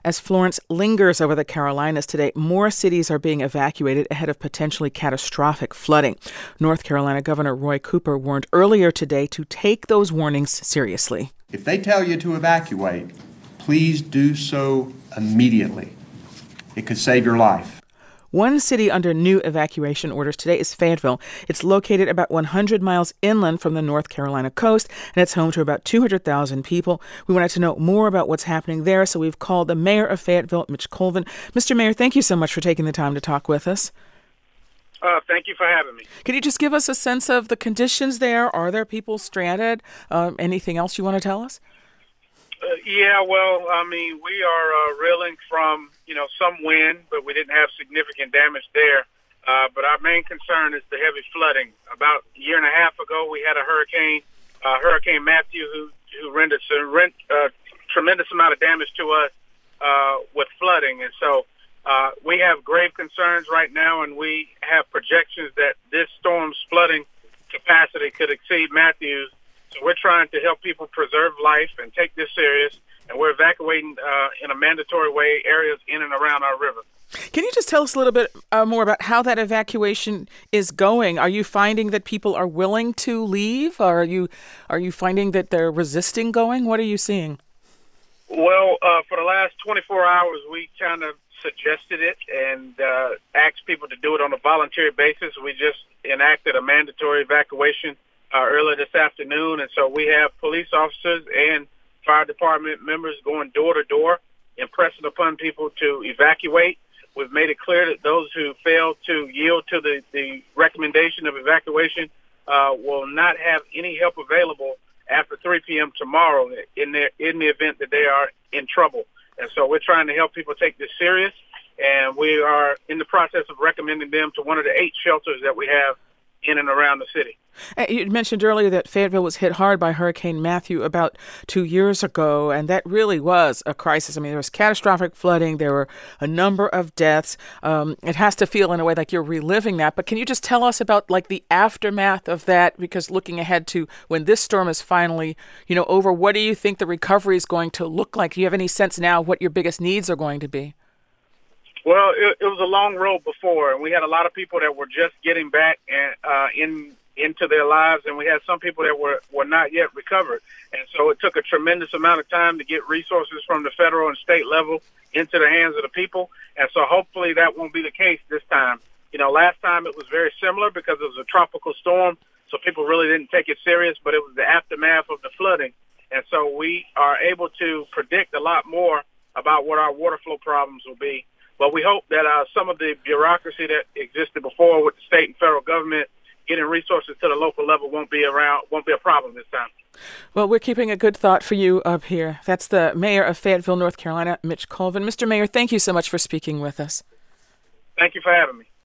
As Florence lingers over the Carolinas today, more cities are being evacuated ahead of potentially catastrophic flooding. North Carolina Governor Roy Cooper warned earlier today to take those warnings seriously. If they tell you to evacuate, please do so immediately. It could save your life. One city under new evacuation orders today is Fayetteville. It's located about 100 miles inland from the North Carolina coast, and it's home to about 200,000 people. We wanted to know more about what's happening there, so we've called the mayor of Fayetteville, Mitch Colvin. Mr. Mayor, thank you so much for taking the time to talk with us. Thank you for having me. Could you just give us a sense of the conditions there? Are there people stranded? Anything else you want to tell us? We are reeling from, some wind, but we didn't have significant damage there. But our main concern is the heavy flooding. About a year and a half ago, we had a Hurricane Matthew, who rendered a tremendous amount of damage to us with flooding. And so we have grave concerns right now, and we have projections that this storm's flooding capacity could exceed Matthew's. So we're trying to help people preserve life and take this serious, and we're evacuating in a mandatory way areas in and around our river. Can you just tell us a little bit more about how that evacuation is going? Are you finding that people are willing to leave? Or are you finding that they're resisting going? What are you seeing? Well, for the last 24 hours, we kind of suggested it and asked people to do it on a voluntary basis. We just enacted a mandatory evacuation earlier this afternoon, and so we have police officers and fire department members going door to door, impressing upon people to evacuate. We've made it clear that those who fail to yield to the recommendation of evacuation will not have any help available after 3 p.m. tomorrow in the event that they are in trouble. And so we're trying to help people take this serious, and we are in the process of recommending them to one of the 8 shelters that we have in and around the city. You mentioned earlier that Fayetteville was hit hard by Hurricane Matthew about 2 years ago, and that really was a crisis. I mean, there was catastrophic flooding. There were a number of deaths. It has to feel in a way like you're reliving that. But can you just tell us about the aftermath of that? Because looking ahead to when this storm is finally, over, what do you think the recovery is going to look like? Do you have any sense now what your biggest needs are going to be? Well, it was a long road before, and we had a lot of people that were just getting back into their lives, and we had some people that were not yet recovered. And so it took a tremendous amount of time to get resources from the federal and state level into the hands of the people. And so hopefully that won't be the case this time. Last time it was very similar because it was a tropical storm, so people really didn't take it serious, but it was the aftermath of the flooding. And so we are able to predict a lot more about what our water flow problems will be. But we hope that some of the bureaucracy that existed before with the state and federal government getting resources to the local level won't be a problem this time. Well, we're keeping a good thought for you up here. That's the mayor of Fayetteville, North Carolina, Mitch Colvin. Mr. Mayor, thank you so much for speaking with us. Thank you for having me.